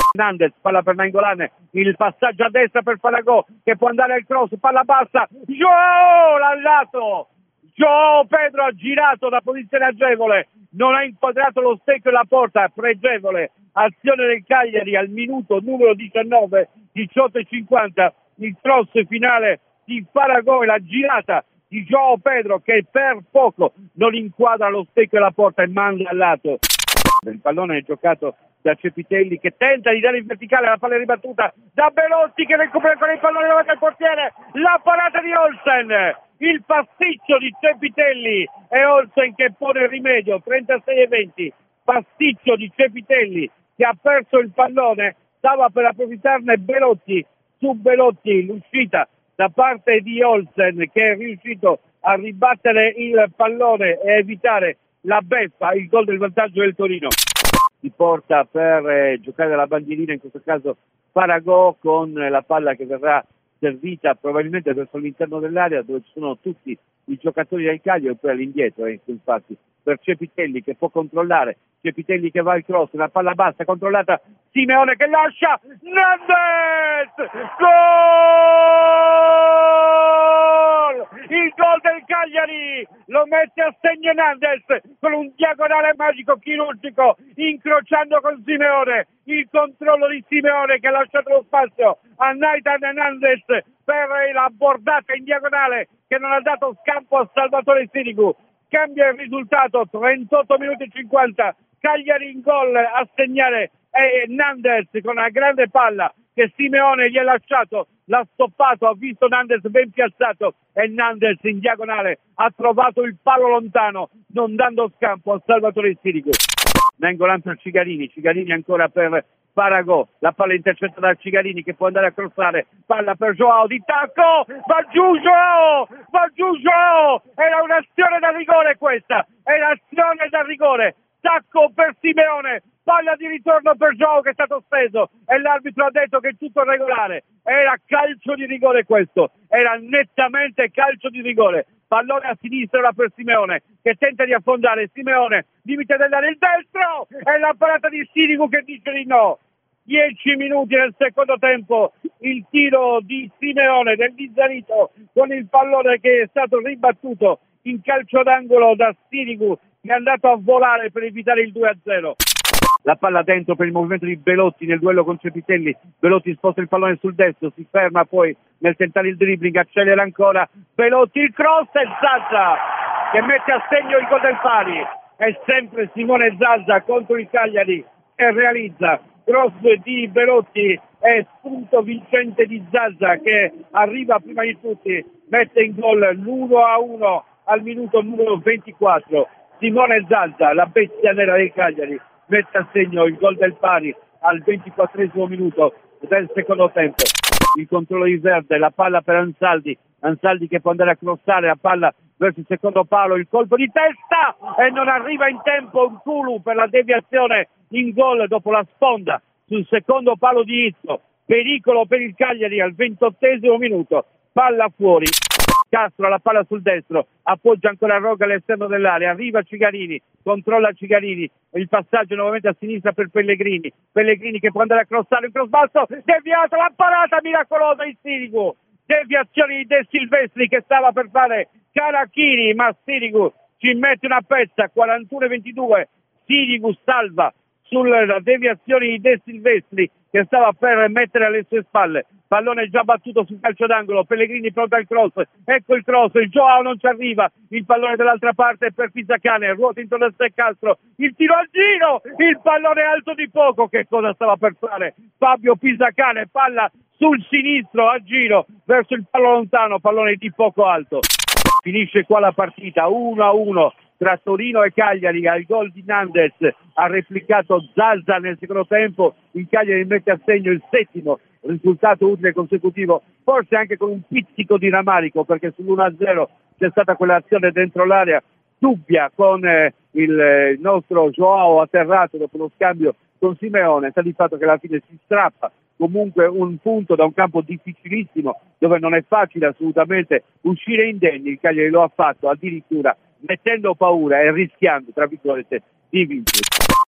Hernandez, palla per Nainggolan, il passaggio a destra per Paragò che può andare al cross, palla bassa, Joao al lato, Joao Pedro ha girato da posizione agevole, non ha inquadrato lo stecco e la porta, pregevole azione del Cagliari al minuto numero 19, 18:50, il cross finale di Paragò e la girata di Joao Pedro che per poco non inquadra lo stecco e la porta e manda al lato. Il pallone è giocato da Cepitelli che tenta di dare in verticale, la palla è ribattuta da Belotti che recupera con il pallone davanti al portiere, la parata di Olsen, il pasticcio di Cepitelli e Olsen che pone il rimedio, 36:20, pasticcio di Cepitelli che ha perso il pallone, stava per approfittarne Belotti, su Belotti l'uscita da parte di Olsen che è riuscito a ribattere il pallone e evitare la beffa, il gol del vantaggio del Torino. Si porta per giocare la bandierina, in questo caso Paragò, con la palla che verrà servita probabilmente verso l'interno dell'area dove ci sono tutti i giocatori del Cagliari, e poi all'indietro, infatti, per Cepitelli che può controllare, Cepitelli che va al cross, la palla bassa controllata, Simeone che lascia, Hernandez, gol! Il gol del Cagliari lo mette a segno Hernandez con un diagonale magico chirurgico, incrociando con Simeone, il controllo di Simeone che ha lasciato lo spazio a Nathan Hernandez per la bordata in diagonale che non ha dato scampo a Salvatore Sirigu. Cambia il risultato, 38 minuti e 50, Cagliari in gol a segnare Hernandez con una grande palla che Simeone gli ha lasciato, l'ha stoppato, ha visto Hernandez ben piazzato e Hernandez in diagonale ha trovato il palo lontano non dando scampo a Salvatore Sirigu. Nainggolan per Cigarini, Cigarini ancora per Paragò, la palla intercettata da Cigarini che può andare a crossare, palla per Joao, di tacco, va giù Joao, era un'azione da rigore questa, è l'azione da rigore, tacco per Simeone, palla di ritorno per Joao che è stato steso e l'arbitro ha detto che è tutto regolare, era calcio di rigore questo, era nettamente calcio di rigore. Pallone a sinistra ora per Simeone che tenta di affondare, Simeone limite dell'area, il destro e la parata di Sirigu che dice di no. 10 minuti nel secondo tempo, il tiro di Simeone del Bizzarrito con il pallone che è stato ribattuto in calcio d'angolo da Sirigu che è andato a volare per evitare il 2-0. La palla dentro per il movimento di Belotti nel duello con Cepitelli, Belotti sposta il pallone sul destro, si ferma poi nel tentare il dribbling, accelera ancora Belotti, il cross e Zaza che mette a segno il gol del pari. È sempre Simone Zaza contro il Cagliari e realizza cross di Belotti e spunto vincente di Zaza che arriva prima di tutti, mette in gol l'1-1 al minuto numero 24. Simone Zaza, la bestia nera del Cagliari, mette a segno il gol del pari al 24esimo minuto del secondo tempo. Il controllo di Verde, la palla per Ansaldi che può andare a crossare la palla verso il secondo palo, il colpo di testa e non arriva in tempo Nkulu per la deviazione in gol dopo la sponda sul secondo palo di Izzo. Pericolo per il Cagliari al 28esimo minuto, palla fuori. Castro la palla sul destro, appoggia ancora Roga all'esterno dell'area, arriva Cigarini, controlla Cigarini, il passaggio nuovamente a sinistra per Pellegrini che può andare a crossare, un cross basso, deviato, la parata miracolosa di Sirigu, deviazione di De Silvestri che stava per fare Carachini, ma Sirigu ci mette una pezza, 41-22, Sirigu salva sulla deviazione di De Silvestri che stava per mettere alle sue spalle, pallone già battuto sul calcio d'angolo, Pellegrini pronto al cross, ecco il cross, il Joao non ci arriva, il pallone dall'altra parte per Pisacane, ruota intorno a sé Castro, il tiro al giro, il pallone alto di poco, che cosa stava per fare Fabio Pisacane, palla sul sinistro a giro verso il palo lontano, pallone di poco alto. Finisce qua la partita 1-1 tra Torino e Cagliari. Al gol di Hernandez ha replicato Zaza nel secondo tempo, il Cagliari mette a segno il settimo risultato utile consecutivo, forse anche con un pizzico di rammarico perché sull'1-0 c'è stata quell'azione dentro l'area dubbia con il nostro Joao atterrato dopo lo scambio con Simeone, sta di fatto che alla fine si strappa comunque un punto da un campo difficilissimo dove non è facile assolutamente uscire indenni. Il Cagliari lo ha fatto addirittura mettendo paura e rischiando tra virgolette di vincere.